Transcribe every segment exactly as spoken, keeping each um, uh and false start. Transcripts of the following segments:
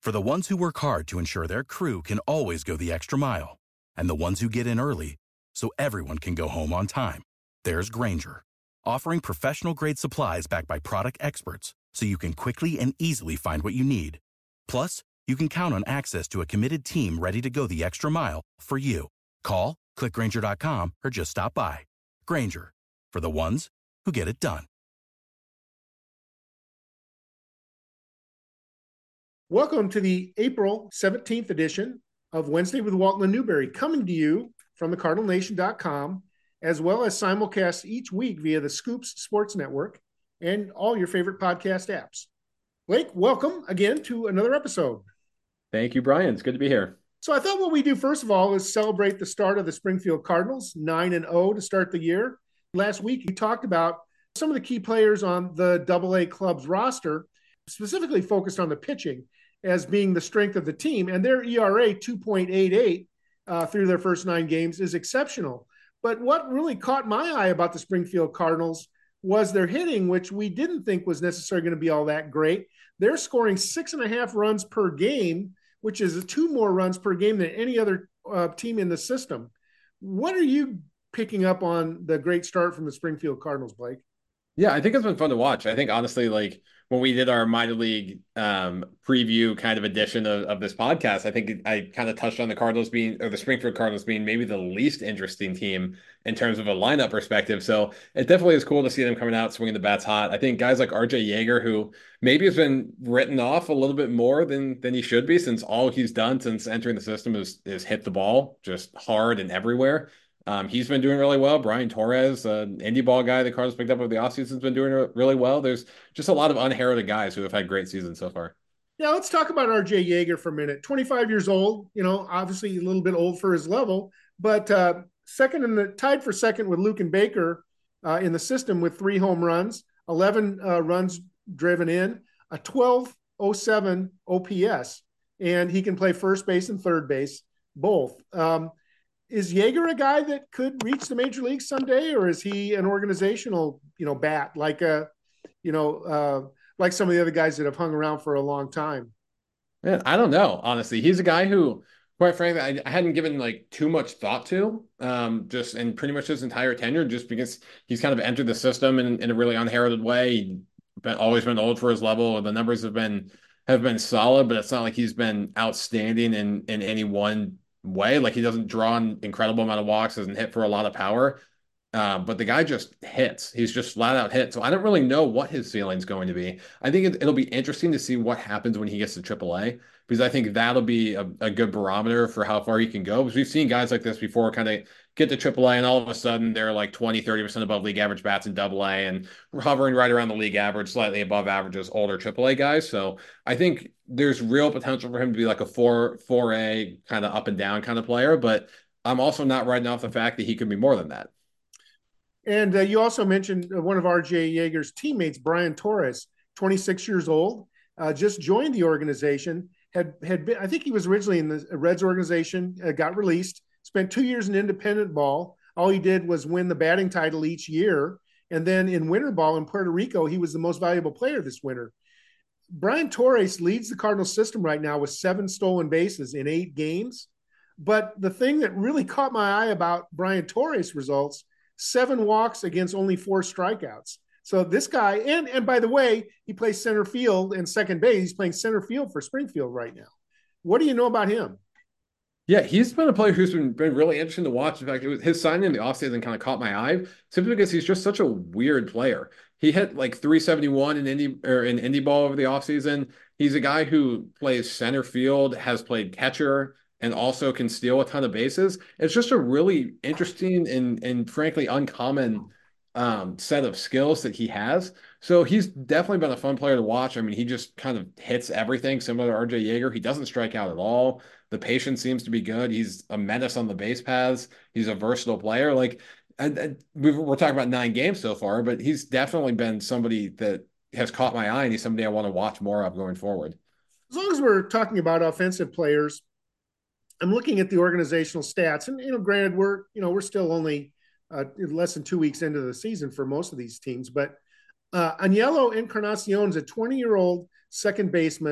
For the ones who work hard to ensure their crew can always go the extra mile, and the ones who get in early so everyone can go home on time, there's Grainger, offering professional-grade supplies backed by product experts so you can quickly and easily find what you need. Plus, you can count on access to a committed team ready to go the extra mile for you. Call, click Grainger dot com, or just stop by. Grainger, for the ones who get it done. Welcome to the April seventeenth edition of Wednesday with Walton and Newberry, coming to you from the Cardinal Nation dot com, as well as simulcast each week via the Scoops Sports Network and all your favorite podcast apps. Blake, welcome again to another episode. Thank you, Brian. It's good to be here. So I thought what we do first of all is celebrate the start of the Springfield Cardinals, nine and oh to start the year. Last week, we talked about some of the key players on the Double A club's roster, specifically focused on the pitching as being the strength of the team. And their E R A, two point eight eight uh, through their first nine games, is exceptional. But what really caught my eye about the Springfield Cardinals was their hitting, which we didn't think was necessarily going to be all that great. They're scoring six and a half runs per game, which is two more runs per game than any other uh, team in the system. What are you picking up on the great start from the Springfield Cardinals, Blake? Yeah, I think it's been fun to watch. I think, honestly, like when we did our minor league um, preview kind of edition of, of this podcast, I think I kind of touched on the Cardinals being, or the Springfield Cardinals being maybe the least interesting team in terms of a lineup perspective. So it definitely is cool to see them coming out, swinging the bats hot. I think guys like R J Yeager, who maybe has been written off a little bit more than than he should be, since all he's done since entering the system is, is hit the ball just hard and everywhere. Um, he's been doing really well. Brian Torres, an indie ball guy the Cardinals picked up over the offseason, has been doing really well. There's just a lot of unheralded guys who have had great seasons so far. Yeah, let's talk about R J Yeager for a minute. twenty-five years old, you know, obviously a little bit old for his level, but uh, second in the tied for second with Luke and Baker uh, in the system with three home runs, eleven uh, runs driven in, a twelve oh seven O P S, and he can play first base and third base, both. Um, Is Yeager a guy that could reach the major leagues someday, or is he an organizational, you know, bat like a, you know, uh, like some of the other guys that have hung around for a long time? Man, I don't know. Honestly, he's a guy who, quite frankly, I, I hadn't given like too much thought to, um, just in pretty much his entire tenure, just because he's kind of entered the system in, in a really unheralded way. He's been always been old for his level. The numbers have been have been solid, but it's not like he's been outstanding in in any one way. Like, he doesn't draw an incredible amount of walks, doesn't hit for a lot of power, uh, but the guy just hits. He's just flat out hit. So I don't really know what his ceiling's going to be. I think it, it'll be interesting to see what happens when he gets to triple A, because I think that'll be a, a good barometer for how far he can go, because we've seen guys like this before kind of get to triple A and all of a sudden they're like twenty, thirty percent above league average bats in double A and hovering right around the league average, slightly above average as older triple A guys. So I think there's real potential for him to be like a four, 4A kind of up and down kind of player, but I'm also not writing off the fact that he could be more than that. And uh, you also mentioned one of R J Yeager's teammates, Brian Torres, twenty-six years old, uh, just joined the organization, had, had been, I think he was originally in the Reds organization, uh, got released, spent two years in independent ball. All he did was win the batting title each year. And then in winter ball in Puerto Rico, he was the most valuable player this winter. Brian Torres leads the Cardinals system right now with seven stolen bases in eight games. But the thing that really caught my eye about Brian Torres' results, seven walks against only four strikeouts. So this guy, and, and by the way, he plays center field and second base. He's playing center field for Springfield right now. What do you know about him? Yeah, he's been a player who's been, been really interesting to watch. In fact, it was, his signing in the offseason kind of caught my eye, simply because he's just such a weird player. He hit like three seventy-one in indie or in indie ball over the offseason. He's a guy who plays center field, has played catcher, and also can steal a ton of bases. It's just a really interesting and and frankly uncommon um, set of skills that he has. So he's definitely been a fun player to watch. I mean, he just kind of hits everything, similar to R J Yeager. He doesn't strike out at all. The patience seems to be good. He's a menace on the base paths. He's a versatile player. Like, and, and we're talking about nine games so far, but he's definitely been somebody that has caught my eye, and he's somebody I want to watch more of going forward. As long as we're talking about offensive players, I'm looking at the organizational stats, and you know, granted, we're you know we're still only uh, less than two weeks into the season for most of these teams, but uh, Agnello Encarnacion is a twenty-year-old second baseman.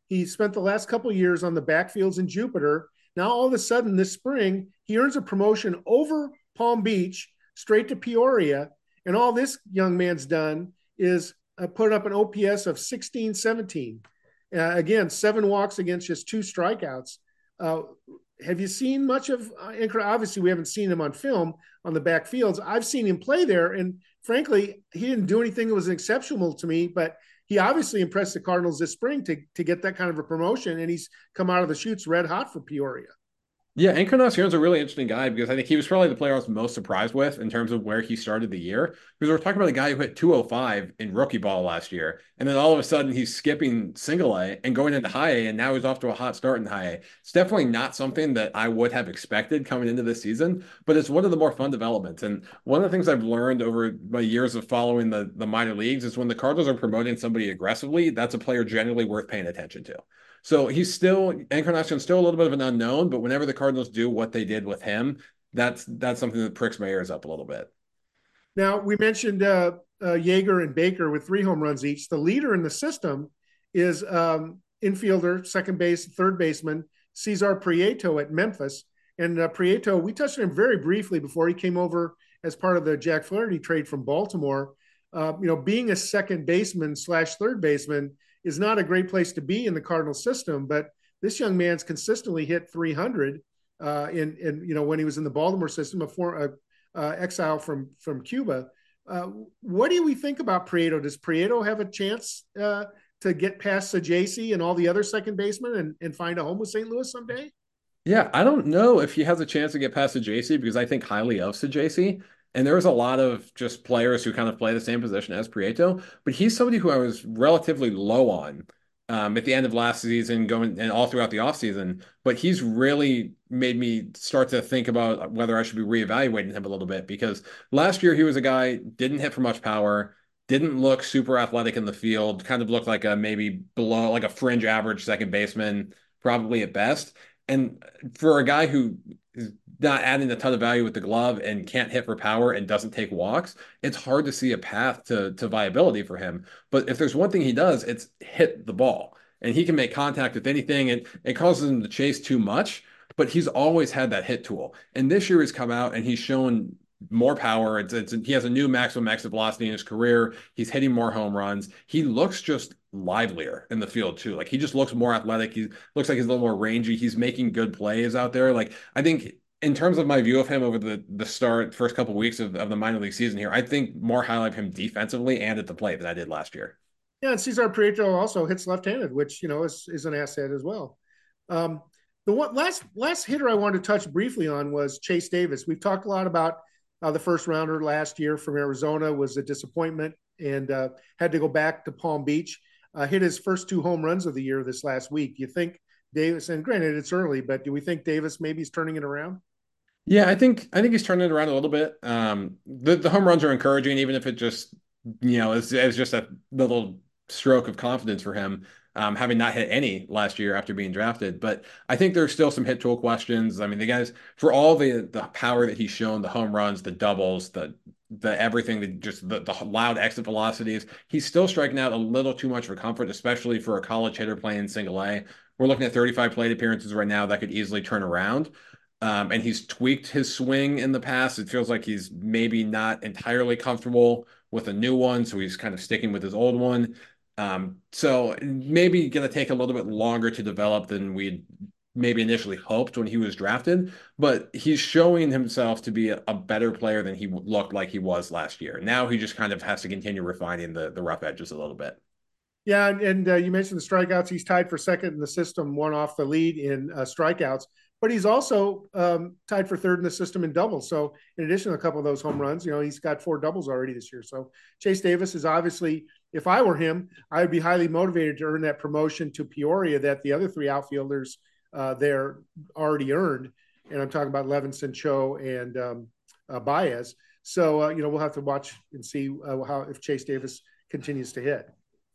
He spent the last couple of years on the backfields in Jupiter. Now, all of a sudden, this spring, he earns a promotion over Palm Beach, straight to Peoria. And all this young man's done is uh, put up an O P S of sixteen seventeen. Uh, again, seven walks against just two strikeouts. Uh, have you seen much of uh, Incra? Obviously, we haven't seen him on film on the backfields. I've seen him play there, and frankly, he didn't do anything that was exceptional to me, but he obviously impressed the Cardinals this spring to, to get that kind of a promotion, and he's come out of the chutes red hot for Peoria. Yeah, Encarnacion's a really interesting guy because I think he was probably the player I was most surprised with in terms of where he started the year. Because we're talking about a guy who hit two oh five in rookie ball last year, and then all of a sudden he's skipping single A and going into high A, and now he's off to a hot start in high A. It's definitely not something that I would have expected coming into this season, but it's one of the more fun developments. And one of the things I've learned over my years of following the, the minor leagues is when the Cardinals are promoting somebody aggressively, that's a player generally worth paying attention to. So he's still, Encarnacion's still a little bit of an unknown, but whenever the Cardinals do what they did with him, that's that's something that pricks my ears up a little bit. Now, we mentioned uh, uh, Yeager and Baker with three home runs each. The leader in the system is um, infielder, second base, third baseman, Cesar Prieto at Memphis. And uh, Prieto, we touched on him very briefly before he came over as part of the Jack Flaherty trade from Baltimore. Uh, you know, being a second baseman slash third baseman is not a great place to be in the Cardinal system, but this young man's consistently hit three hundred uh, in, in, you know, when he was in the Baltimore system, a former uh, exile from, from Cuba. Uh, what do we think about Prieto? Does Prieto have a chance uh, to get past Saggese and all the other second basemen and, and find a home with Saint Louis someday? Yeah, I don't know if he has a chance to get past Saggese because I think highly of Saggese. And there's a lot of just players who kind of play the same position as Prieto, but he's somebody who I was relatively low on um, at the end of last season, going and all throughout the offseason. But he's really made me start to think about whether I should be reevaluating him a little bit because last year he was a guy didn't hit for much power, didn't look super athletic in the field, kind of looked like a maybe below like a fringe average second baseman, probably at best. And for a guy who is not adding a ton of value with the glove and can't hit for power and doesn't take walks, it's hard to see a path to, to viability for him. But if there's one thing he does, it's hit the ball. And he can make contact with anything, and it causes him to chase too much, but he's always had that hit tool. And this year he's come out and he's shown more power. It's, it's he has a new maximum exit velocity in his career. He's hitting more home runs. He looks just livelier in the field too. Like he just looks more athletic. He looks like he's a little more rangy. He's making good plays out there. Like I think in terms of my view of him over the the start first couple of weeks of, of the minor league season here, I think more highlight of him defensively and at the plate than I did last year. Yeah, and Cesar Prieto also hits left-handed, which you know is is an asset as well. Um, the one last last hitter I wanted to touch briefly on was Chase Davis. We've talked a lot about uh, the first rounder last year from Arizona was a disappointment and uh, had to go back to Palm Beach. Uh, hit his first two home runs of the year this last week. Do you think Davis, and granted it's early, but do we think Davis maybe is turning it around? Yeah, I think I think he's turning it around a little bit. Um, the the home runs are encouraging, even if it just you know is is just a little stroke of confidence for him, um, having not hit any last year after being drafted. But I think there's still some hit tool questions. I mean, the guys for all the the power that he's shown, the home runs, the doubles, the the everything, that just the, the loud exit velocities, he's still striking out a little too much for comfort, especially for a college hitter playing single A. We're looking at thirty-five plate appearances right now that could easily turn around. Um, and he's tweaked his swing in the past. It feels like he's maybe not entirely comfortable with a new one, so he's kind of sticking with his old one. Um, so maybe going to take a little bit longer to develop than we'd maybe initially hoped when he was drafted, but he's showing himself to be a, a better player than he looked like he was last year. Now he just kind of has to continue refining the, the rough edges a little bit. Yeah, and, and uh, you mentioned the strikeouts. He's tied for second in the system, one off the lead in uh, strikeouts, but he's also um, tied for third in the system in doubles. So in addition to a couple of those home runs, you know, he's got four doubles already this year. So Chase Davis is obviously, if I were him, I would be highly motivated to earn that promotion to Peoria that the other three outfielders uh, there already earned. And I'm talking about Levinson, Cho, and um, uh, Baez. So, uh, you know, we'll have to watch and see uh, how if Chase Davis continues to hit.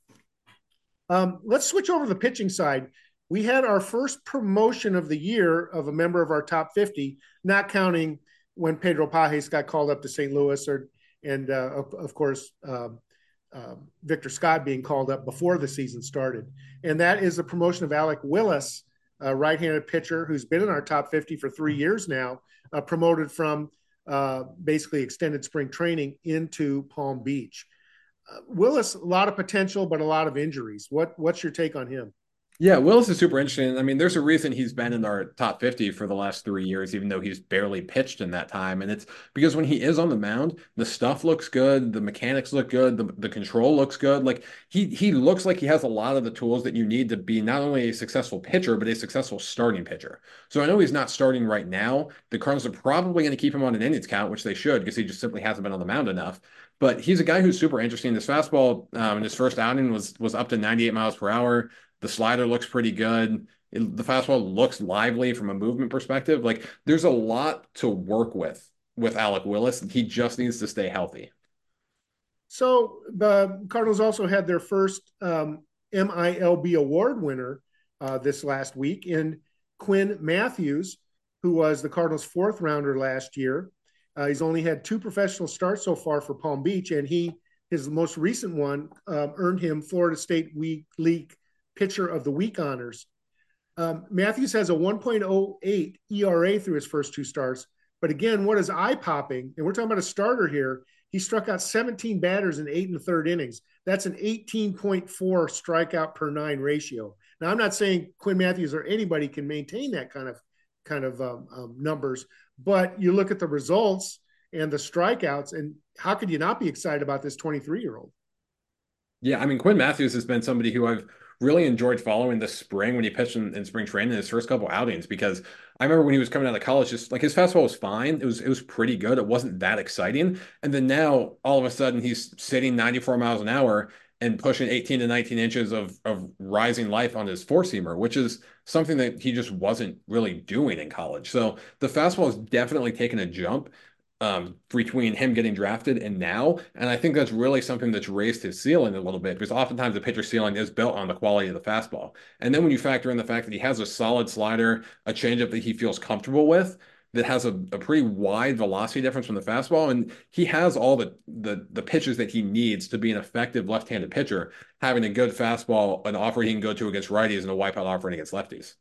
Um, let's switch over to the pitching side. We had our first promotion of the year of a member of our top fifty, not counting when Pedro Pages got called up to Saint Louis, or and uh, of, of course um, um, Victor Scott being called up before the season started. And that is the promotion of Alec Willis, a right-handed pitcher who's been in our top fifty for three years now, uh, promoted from uh, basically extended spring training into Palm Beach. Uh, Willis, a lot of potential, but a lot of injuries. What What's your take on him? Yeah, Willis is super interesting. I mean, there's a reason he's been in our top fifty for the last three years, even though he's barely pitched in that time. And it's because when he is on the mound, the stuff looks good, the mechanics look good, the, the control looks good. Like he he looks like he has a lot of the tools that you need to be not only a successful pitcher, but a successful starting pitcher. So I know he's not starting right now. The Cardinals are probably going to keep him on an innings count, which they should, because he just simply hasn't been on the mound enough. But he's a guy who's super interesting. This fastball um, in his first outing was was up to ninety-eight miles per hour. The slider looks pretty good. It, the fastball looks lively from a movement perspective. Like there's a lot to work with with Alec Willis. He just needs to stay healthy. So the Cardinals also had their first um, M I L B award winner uh, this last week in Quinn Matthews, who was the Cardinals' fourth rounder last year. Uh, he's only had two professional starts so far for Palm Beach, and he his most recent one uh, earned him Florida State Week League Pitcher of the Week honors. Um, Matthews has a one point oh eight E R A through his first two starts. But again, what is eye-popping, and we're talking about a starter here, he struck out seventeen batters in eight and a third innings. That's an eighteen point four strikeout per nine ratio. Now, I'm not saying Quinn Matthews or anybody can maintain that kind of kind of um, um, numbers, but you look at the results and the strikeouts, and how could you not be excited about this twenty-three-year-old? Yeah, I mean, Quinn Matthews has been somebody who I've really enjoyed following this spring when he pitched in, in spring training in his first couple outings, because I remember when he was coming out of college, just like his fastball was fine. It was it was pretty good. It wasn't that exciting. And then now all of a sudden he's sitting ninety-four miles an hour and pushing eighteen to nineteen inches of of rising life on his four seamer, which is something that he just wasn't really doing in college. So the fastball has definitely taken a jump um, between him getting drafted and now. And I think that's really something that's raised his ceiling a little bit, because oftentimes the pitcher ceiling is built on the quality of the fastball. And then when you factor in the fact that he has a solid slider, a changeup that he feels comfortable with, that has a, a pretty wide velocity difference from the fastball, and he has all the, the the pitches that he needs to be an effective left-handed pitcher, having a good fastball, an offer he can go to against righties, and a wipeout offering against lefties.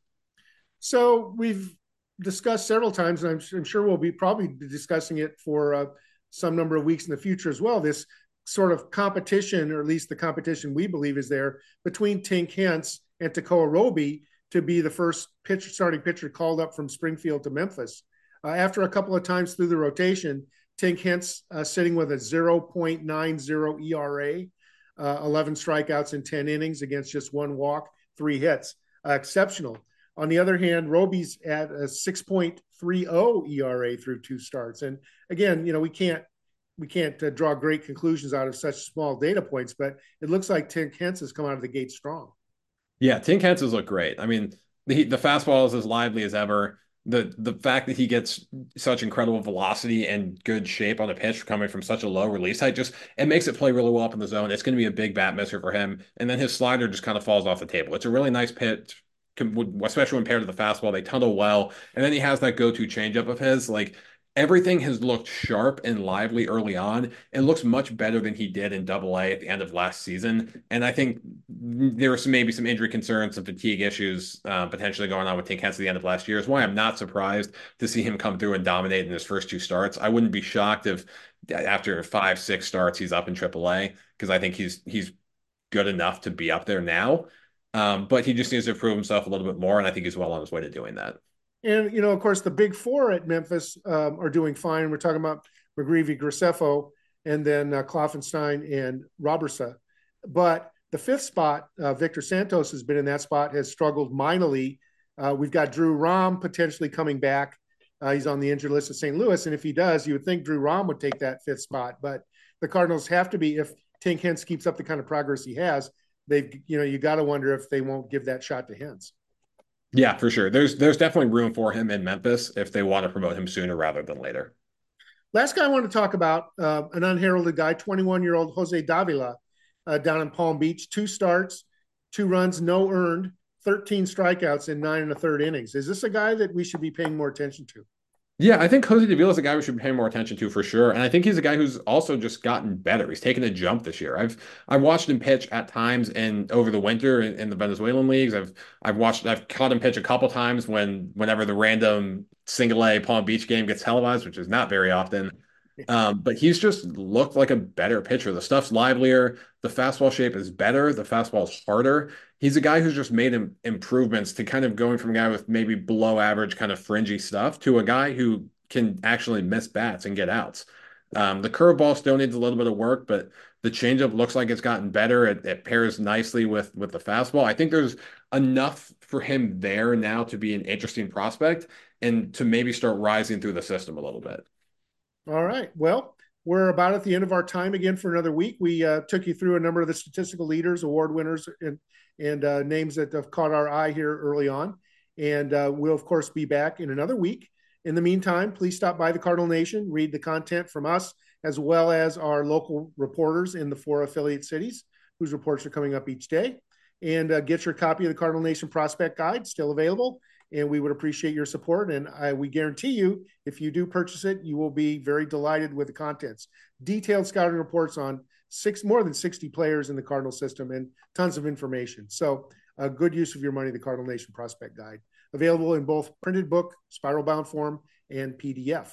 So we've discussed several times, and I'm, I'm sure we'll be probably discussing it for uh, some number of weeks in the future as well, this sort of competition, or at least the competition we believe is there, between Tink Hence and Tekoah Roby to be the first pitcher, starting pitcher called up from Springfield to Memphis. Uh, after a couple of times through the rotation, Tink Hence uh, sitting with a zero point nine oh E R A, uh, eleven strikeouts in ten innings against just one walk, three hits. Uh, exceptional. On the other hand, Roby's at a six point three oh E R A through two starts. And again, you know, we can't we can't uh, draw great conclusions out of such small data points, but it looks like Tink Hence has come out of the gate strong. Yeah, Tink Hence has looked great. I mean, the the fastball is as lively as ever. The the fact that he gets such incredible velocity and good shape on a pitch coming from such a low release height, just it makes it play really well up in the zone. It's going to be a big bat misser for him. And then his slider just kind of falls off the table. It's a really nice pitch, especially when paired to the fastball. They tunnel well. And then he has that go-to changeup of his. Like, everything has looked sharp and lively early on. It looks much better than he did in Double A at the end of last season. And I think there was some, maybe some injury concerns, some fatigue issues uh, potentially going on with Tink Hence at the end of last year. Is why I'm not surprised to see him come through and dominate in his first two starts. I wouldn't be shocked if after five, six starts he's up in Triple A, because I think he's he's good enough to be up there now. Um, but he just needs to prove himself a little bit more, and I think he's well on his way to doing that. And, you know, of course, the big four at Memphis um, are doing fine. We're talking about McGreevy, Graceffo, and then uh, Kloffenstein and Robertson. But the fifth spot, uh, Victor Santos has been in that spot, has struggled minorly. Uh, we've got Drew Rom potentially coming back. Uh, he's on the injured list at Saint Louis. And if he does, you would think Drew Rom would take that fifth spot. But the Cardinals have to be, if Tink Hence keeps up the kind of progress he has, they've, you know, you got to wonder if they won't give that shot to Hence. Yeah, for sure. There's there's definitely room for him in Memphis if they want to promote him sooner rather than later. Last guy I want to talk about, uh, an unheralded guy, twenty-one-year-old Jose Davila uh, down in Palm Beach. Two starts, two runs, no earned, thirteen strikeouts in nine and a third innings. Is this a guy that we should be paying more attention to? Yeah, I think Jose Davila is a guy we should pay more attention to for sure. And I think he's a guy who's also just gotten better. He's taken a jump this year. I've I've watched him pitch at times and over the winter in, in the Venezuelan leagues. I've I've watched I've caught him pitch a couple times when whenever the random single A Palm Beach game gets televised, which is not very often. Um, but he's just looked like a better pitcher. The stuff's livelier. The fastball shape is better. The fastball's harder. He's a guy who's just made him improvements to kind of going from a guy with maybe below average kind of fringy stuff to a guy who can actually miss bats and get outs. Um, the curveball still needs a little bit of work, but the changeup looks like it's gotten better. It, it pairs nicely with with the fastball. I think there's enough for him there now to be an interesting prospect and to maybe start rising through the system a little bit. All right. Well, we're about at the end of our time again for another week. We uh, took you through a number of the statistical leaders, award winners, and and uh, names that have caught our eye here early on. And uh, we'll, of course, be back in another week. In the meantime, please stop by the Cardinal Nation, read the content from us, as well as our local reporters in the four affiliate cities whose reports are coming up each day. And uh, get your copy of the Cardinal Nation Prospect Guide, still available. And we would appreciate your support. And I, we guarantee you, if you do purchase it, you will be very delighted with the contents. Detailed scouting reports on six more than sixty players in the Cardinal system and tons of information. So a good use of your money, the Cardinal Nation Prospect Guide. Available in both printed book, spiral bound form, and P D F.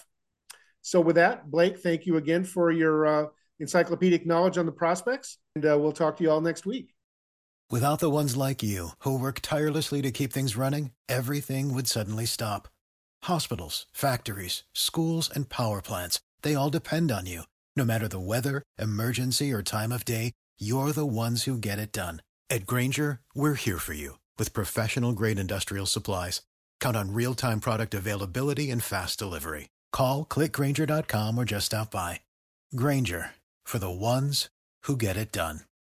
So with that, Blake, thank you again for your uh, encyclopedic knowledge on the prospects. And uh, we'll talk to you all next week. Without the ones like you, who work tirelessly to keep things running, everything would suddenly stop. Hospitals, factories, schools, and power plants, they all depend on you. No matter the weather, emergency, or time of day, you're the ones who get it done. At Grainger, we're here for you with professional-grade industrial supplies. Count on real-time product availability and fast delivery. Call, click Grainger dot com, or just stop by. Grainger, for the ones who get it done.